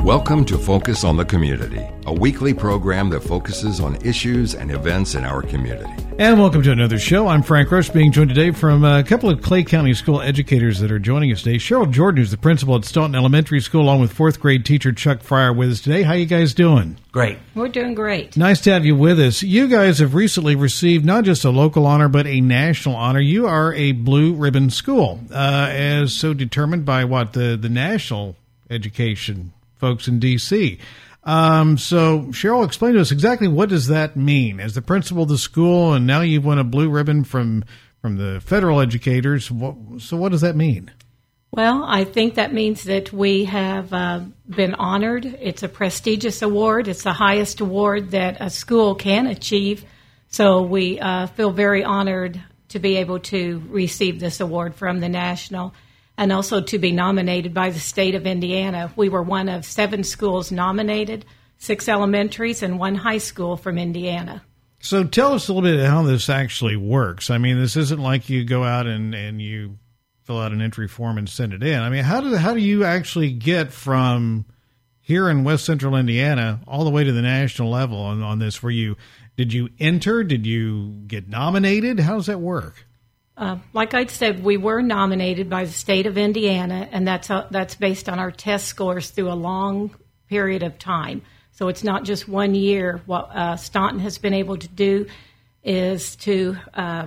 Welcome to Focus on the Community, a weekly program that focuses on issues and events in our community. And welcome to another show. I'm Frank Rush, being joined today from a couple of Clay County school educators that are joining us today. Cheryl Jordan, who's the principal at Staunton Elementary School, along with fourth grade teacher Chuck Fryer with us today. How you guys doing? Great. We're doing great. Nice to have you with us. You guys have recently received not just a local honor, but a national honor. You are a blue ribbon school, as so determined by the national education folks in D.C. So, Cheryl, explain to us exactly what does that mean? As the principal of the school, and now you've won a blue ribbon from the federal educators, so what does that mean? Well, I think that means that we have been honored. It's a prestigious award. It's the highest award that a school can achieve. So we feel very honored to be able to receive this award from the national, and also to be nominated by the state of Indiana. We were one of 7 schools nominated, 6 elementaries and 1 high school from Indiana. So tell us a little bit how this actually works. I mean, this isn't like you go out and you fill out an entry form and send it in. I mean, how do you actually get from here in West Central Indiana all the way to the national level on this? Did you enter? Did you get nominated? How does that work? Like I said, we were nominated by the state of Indiana, and that's based on our test scores through a long period of time. So it's not just 1 year. What Staunton has been able to do is to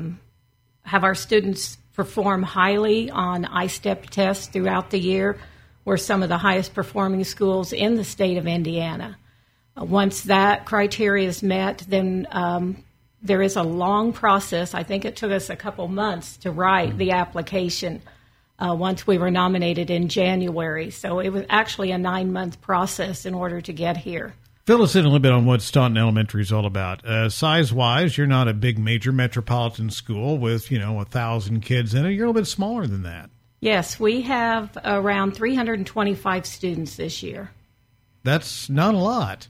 have our students perform highly on I-STEP tests throughout the year. We're some of the highest performing schools in the state of Indiana. Once that criteria is met, then there is a long process. I think it took us a couple months to write the application once we were nominated in January. So it was actually a 9-month process in order to get here. Fill us in a little bit on what Staunton Elementary is all about. Size-wise, you're not a big major metropolitan school with, 1,000 kids in it. You're a little bit smaller than that. Yes, we have around 325 students this year. That's not a lot.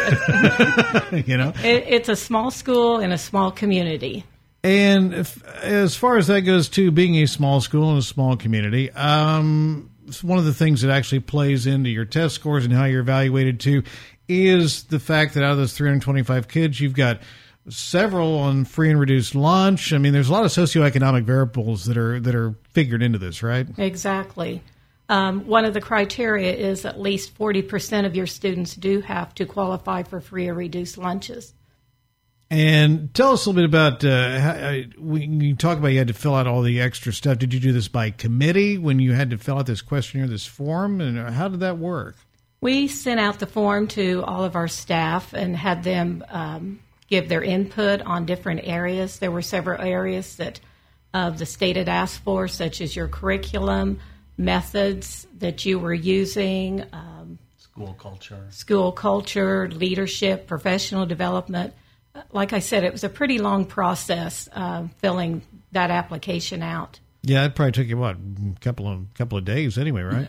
It's a small school in a small community. And as far as that goes, too, being a small school in a small community, one of the things that actually plays into your test scores and how you're evaluated, too, is the fact that out of those 325 kids, you've got several on free and reduced lunch. I mean, there's a lot of socioeconomic variables that are figured into this, right? Exactly. One of the criteria is at least 40% of your students do have to qualify for free or reduced lunches. And tell us a little bit about when you talk about you had to fill out all the extra stuff. Did you do this by committee when you had to fill out this questionnaire, this form? And how did that work? We sent out the form to all of our staff and had them give their input on different areas. There were several areas that the state had asked for, such as your curriculum, methods that you were using, school culture, leadership, professional development. Like I said, it was a pretty long process filling that application out. Yeah, it probably took you, a couple of days anyway, right?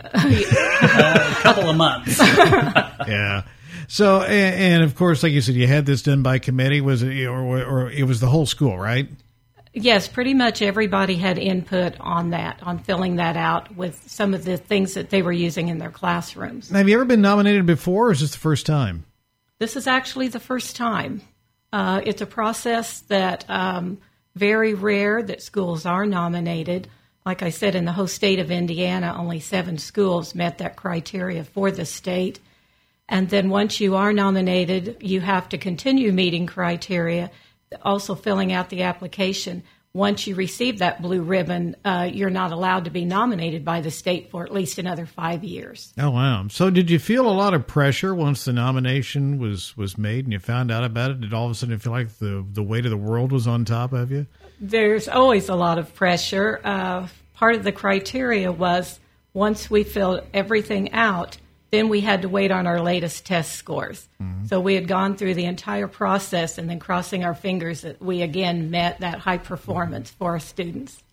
A couple of months. Yeah. So, and of course, like you said, you had this done by committee. Was it, or it was the whole school, right? Yes, pretty much everybody had input on that, on filling that out with some of the things that they were using in their classrooms. Have you ever been nominated before, or is this the first time? This is actually the first time. It's a process that very rare that schools are nominated. Like I said, in the whole state of Indiana, only 7 schools met that criteria for the state. And then once you are nominated, you have to continue meeting criteria, also filling out the application. Once you receive that blue ribbon, you're not allowed to be nominated by the state for at least another 5 years. Oh, wow. So did you feel a lot of pressure once the nomination was made and you found out about it? Did all of a sudden feel like the weight of the world was on top of you? There's always a lot of pressure. Part of the criteria was once we filled everything out, then we had to wait on our latest test scores. Mm-hmm. So we had gone through the entire process and then crossing our fingers that we again met that high performance for our students.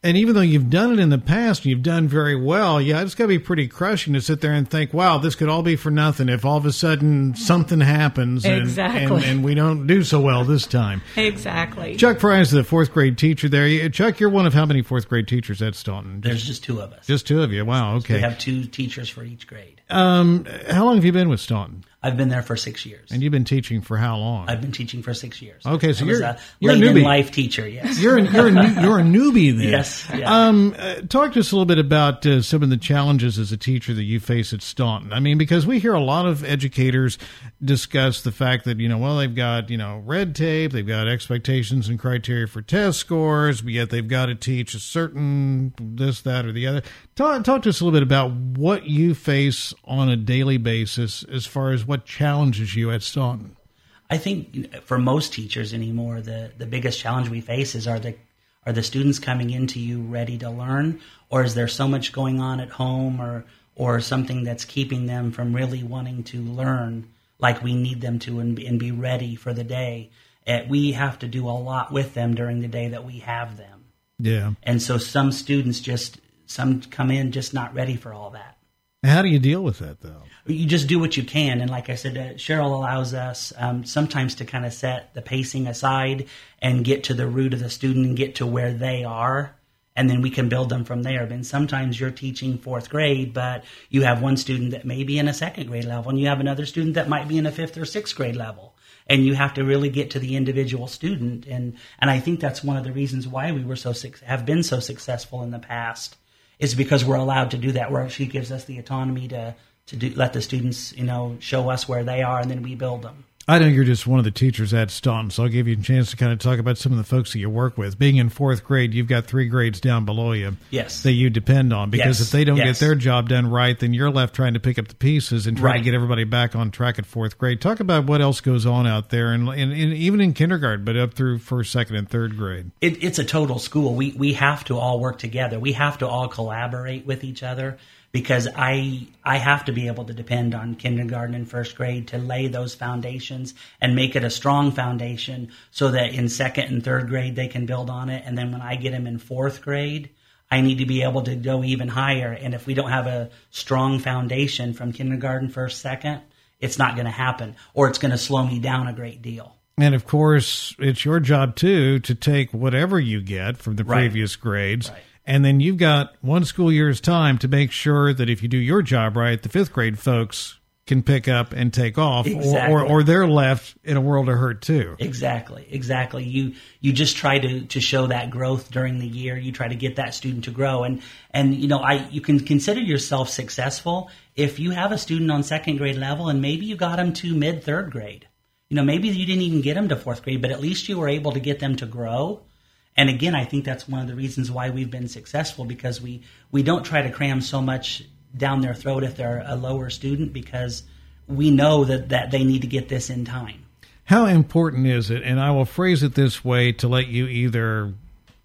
And even though you've done it in the past, and you've done very well, it's got to be pretty crushing to sit there and think, wow, this could all be for nothing if all of a sudden something happens and we don't do so well this time. Exactly. Chuck Fry is the fourth grade teacher there. Chuck, you're one of how many fourth grade teachers at Staunton? There's just two of us. Just two of you. Wow, okay. So we have two teachers for each grade. How long have you been with Staunton? I've been there for 6 years. And you've been teaching for how long? I've been teaching for 6 years. Okay, so you're a newbie. late in life teacher. Yes, you're a newbie then. Yes. Yeah. Talk to us a little bit about some of the challenges as a teacher that you face at Staunton. I mean, because we hear a lot of educators discuss the fact that they've got red tape, they've got expectations and criteria for test scores, but yet they've got to teach a certain this, that, or the other. Talk to us a little bit about what you face on a daily basis as far as what challenges you at Staunton. I think for most teachers anymore, the biggest challenge we face is are the students coming into you ready to learn, or is there so much going on at home or something that's keeping them from really wanting to learn like we need them to and be ready for the day? We have to do a lot with them during the day that we have them. Yeah. And so some students some come in just not ready for all that. How do you deal with that, though? You just do what you can. And like I said, Cheryl allows us sometimes to kind of set the pacing aside and get to the root of the student and get to where they are. And then we can build them from there. And sometimes you're teaching fourth grade, but you have one student that may be in a second grade level, and you have another student that might be in a fifth or sixth grade level. And you have to really get to the individual student. And I think that's one of the reasons why we have been so successful in the past, is because we're allowed to do that, where she gives us the autonomy to let the students, show us where they are, and then we build them. I know you're just one of the teachers at Staunton, so I'll give you a chance to kind of talk about some of the folks that you work with. Being in fourth grade, you've got 3 grades down below you yes. that you depend on, because if they don't get their job done right, then you're left trying to pick up the pieces and try to get everybody back on track at fourth grade. Talk about what else goes on out there, and even in kindergarten, but up through first, second, and third grade. It's a total school. We have to all work together. We have to all collaborate with each other, because I have to be able to depend on kindergarten and first grade to lay those foundations and make it a strong foundation so that in second and third grade they can build on it. And then when I get them in fourth grade, I need to be able to go even higher. And if we don't have a strong foundation from kindergarten, first, second, it's not going to happen, or it's going to slow me down a great deal. And, of course, it's your job, too, to take whatever you get from the previous grades. Right. And then you've got one school year's time to make sure that if you do your job right, the fifth grade folks can pick up and take off, exactly. or they're left in a world of hurt too. Exactly. You just try to show that growth during the year. You try to get that student to grow, and you can consider yourself successful if you have a student on second grade level and maybe you got them to mid third grade. Maybe you didn't even get them to fourth grade, but at least you were able to get them to grow. And again, I think that's one of the reasons why we've been successful, because we don't try to cram so much down their throat if they're a lower student, because we know that they need to get this in time. How important is it, and I will phrase it this way to let you either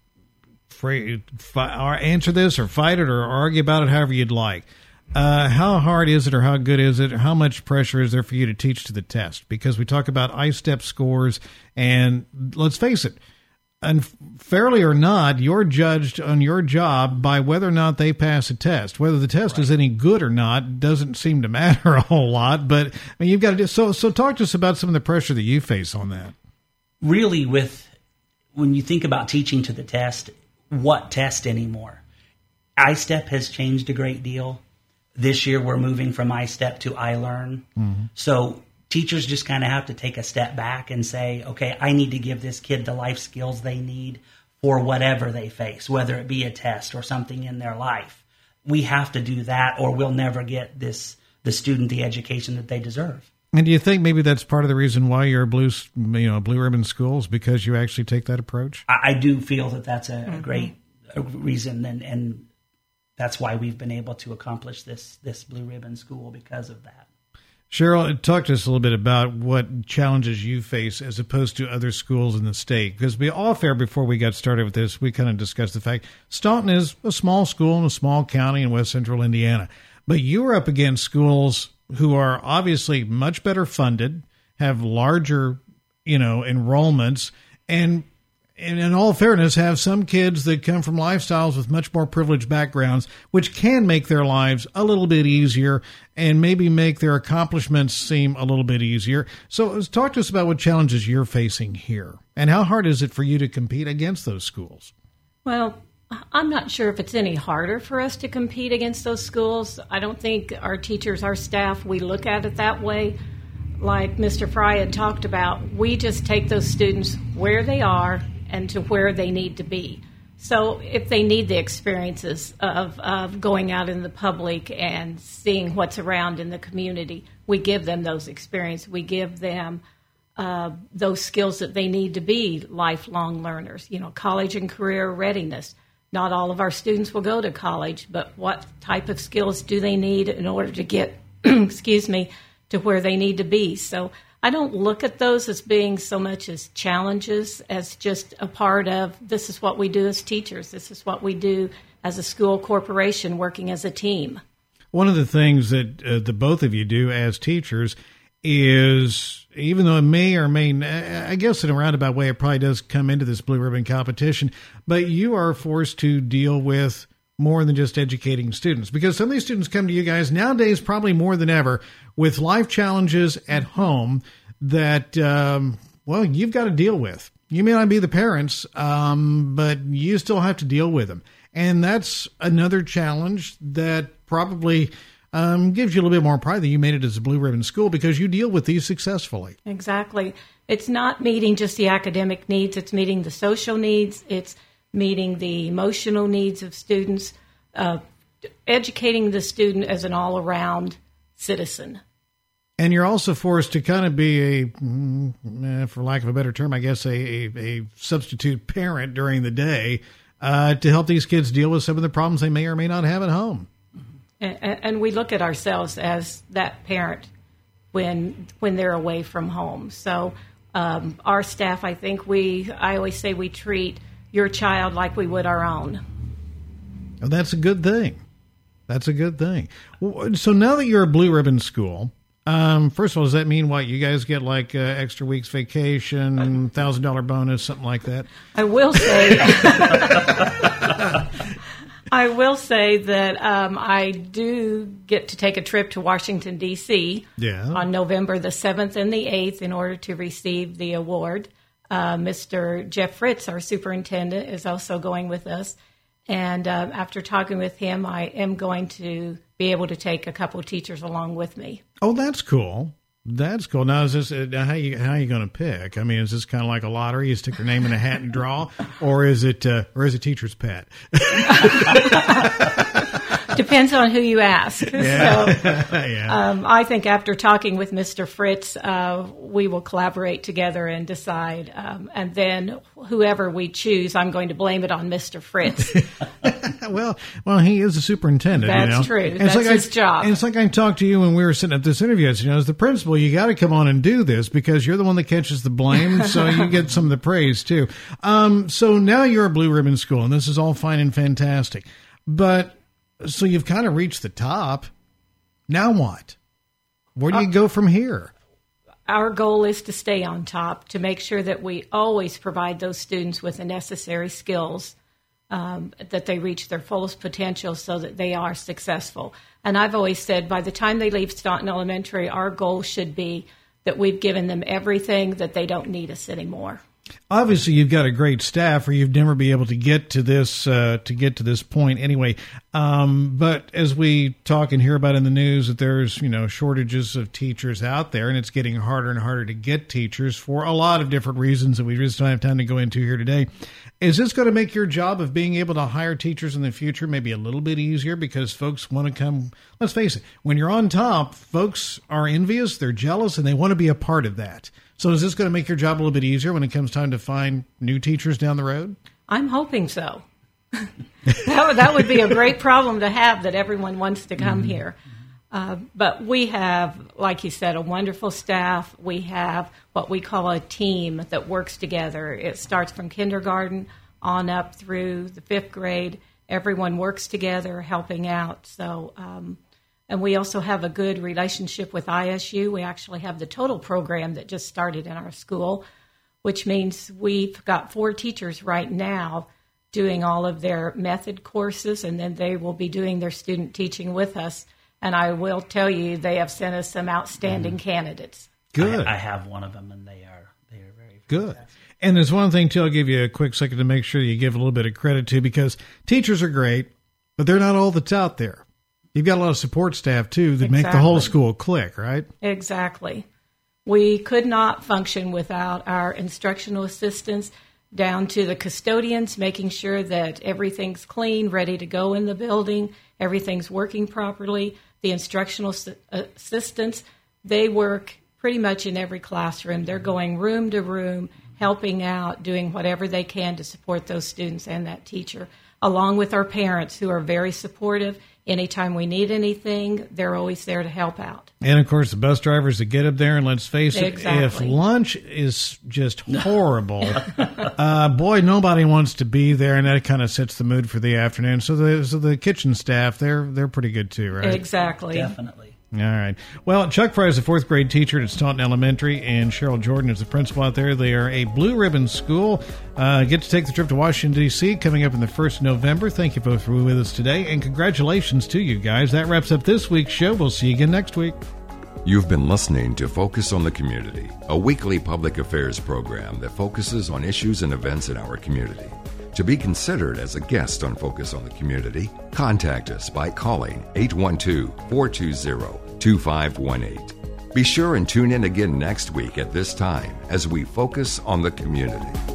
answer this or fight it or argue about it however you'd like. How hard is it, or how good is it, or how much pressure is there for you to teach to the test? Because we talk about I-STEP scores, and let's face it, unfairly or not, you're judged on your job by whether or not they pass a test. Whether the test is any good or not doesn't seem to matter a whole lot. But you've got to do so. Talk to us about some of the pressure that you face on that. Really, when you think about teaching to the test, what test anymore? I-STEP has changed a great deal. This year, we're moving from I-STEP to iLearn. Mm-hmm. So teachers just kind of have to take a step back and say, okay, I need to give this kid the life skills they need for whatever they face, whether it be a test or something in their life. We have to do that, or we'll never get the student the education that they deserve. And do you think maybe that's part of the reason why you're a blue ribbon school, is because you actually take that approach? I do feel that that's a great reason, and that's why we've been able to accomplish this blue ribbon school, because of that. Cheryl, talk to us a little bit about what challenges you face as opposed to other schools in the state. Because we all fair, before we got started with this, we kind of discussed the fact Staunton is a small school in a small county in west central Indiana. But you're up against schools who are obviously much better funded, have larger, enrollments, and and in all fairness, have some kids that come from lifestyles with much more privileged backgrounds, which can make their lives a little bit easier and maybe make their accomplishments seem a little bit easier. So talk to us about what challenges you're facing here, and how hard is it for you to compete against those schools? Well, I'm not sure if it's any harder for us to compete against those schools. I don't think our teachers, our staff, we look at it that way. Like Mr. Fry had talked about, we just take those students where they are and to where they need to be. So if they need the experiences of going out in the public and seeing what's around in the community, we give them those experiences. We give them those skills that they need to be lifelong learners, college and career readiness. Not all of our students will go to college, but what type of skills do they need in order to get, to where they need to be? So I don't look at those as being so much as challenges as just a part of this is what we do as teachers. This is what we do as a school corporation working as a team. One of the things that the both of you do as teachers is, even though it may or may not, I guess in a roundabout way, it probably does come into this blue ribbon competition, but you are forced to deal with more than just educating students, because some of these students come to you guys nowadays, probably more than ever, with life challenges at home that, you've got to deal with. You may not be the parents, but you still have to deal with them. And that's another challenge that probably gives you a little bit more pride that you made it as a blue ribbon school, because you deal with these successfully. Exactly. It's not meeting just the academic needs. It's meeting the social needs. It's meeting the emotional needs of students, educating the student as an all-around citizen. And you're also forced to kind of be for lack of a better term, I guess, a substitute parent during the day to help these kids deal with some of the problems they may or may not have at home. And we look at ourselves as that parent when they're away from home. So our staff, I always say we treat your child like we would our own. Oh, that's a good thing. That's a good thing. So now that you're a blue ribbon school, first of all, does that mean what? You guys get like extra weeks vacation, $1,000 bonus, something like that? I will say, that I do get to take a trip to Washington, D.C. On November the 7th and the 8th in order to receive the award. Mr. Jeff Fritz, our superintendent, is also going with us. And after talking with him, I am going to be able to take a couple of teachers along with me. Oh, that's cool. That's cool. Now, is this how are you going to pick? I mean, is this kind of like a lottery? You stick your name in a hat and draw, or is it teacher's pet? Depends on who you ask. Yeah. So, I think after talking with Mr. Fritz, we will collaborate together and decide. And then whoever we choose, I'm going to blame it on Mr. Fritz. well, he is the superintendent. That's true. That's his job. And it's like I talked to you when we were sitting at this interview. As the principal, you got to come on and do this because you're the one that catches the blame, so you get some of the praise too. So now you're a blue ribbon school, and this is all fine and fantastic. But so you've kind of reached the top. Now what? Where do you go from here? Our goal is to stay on top, to make sure that we always provide those students with the necessary skills that they reach their fullest potential so that they are successful. And I've always said by the time they leave Staunton Elementary, our goal should be that we've given them everything that they don't need us anymore. Obviously, you've got a great staff, or you'd never be able to get to this point anyway. But as we talk and hear about in the news that there's shortages of teachers out there, and it's getting harder and harder to get teachers for a lot of different reasons that we just don't have time to go into here today. Is this going to make your job of being able to hire teachers in the future maybe a little bit easier because folks want to come? Let's face it, when you're on top, folks are envious, they're jealous, and they want to be a part of that. So is this going to make your job a little bit easier when it comes time to find new teachers down the road? I'm hoping so. That would be a great problem to have, that everyone wants to come here. But we have, like you said, a wonderful staff. We have what we call a team that works together. It starts from kindergarten on up through the 5th grade. Everyone works together, helping out. So, and we also have a good relationship with ISU. We actually have the Total program that just started in our school, which means we've got 4 teachers right now doing all of their method courses, and then they will be doing their student teaching with us. And I will tell you, they have sent us some outstanding candidates. Good. I have one of them, and they are very good. And there's one thing, too, I'll give you a quick second to make sure you give a little bit of credit to, because teachers are great, but they're not all that's out there. You've got a lot of support staff, too, that make the whole school click, right? Exactly. We could not function without our instructional assistants, down to the custodians, making sure that everything's clean, ready to go in the building, everything's working properly. The instructional assistants, they work pretty much in every classroom. They're going room to room, helping out, doing whatever they can to support those students and that teacher, along with our parents who are very supportive. Anytime we need anything, they're always there to help out. And, of course, the bus drivers that get up there, and let's face it, Exactly. if lunch is just horrible, boy, nobody wants to be there, and that kind of sets the mood for the afternoon. So the kitchen staff, they're pretty good too, right? Exactly. Definitely. All right. Well, Chuck Fry is a 4th grade teacher at Staunton Elementary, and Cheryl Jordan is the principal out there. They are a Blue Ribbon school. Get to take the trip to Washington, D.C., coming up in the 1st of November. Thank you both for being with us today, and congratulations to you guys. That wraps up this week's show. We'll see you again next week. You've been listening to Focus on the Community, a weekly public affairs program that focuses on issues and events in our community. To be considered as a guest on Focus on the Community, contact us by calling 812-420-2518. Be sure and tune in again next week at this time as we focus on the community.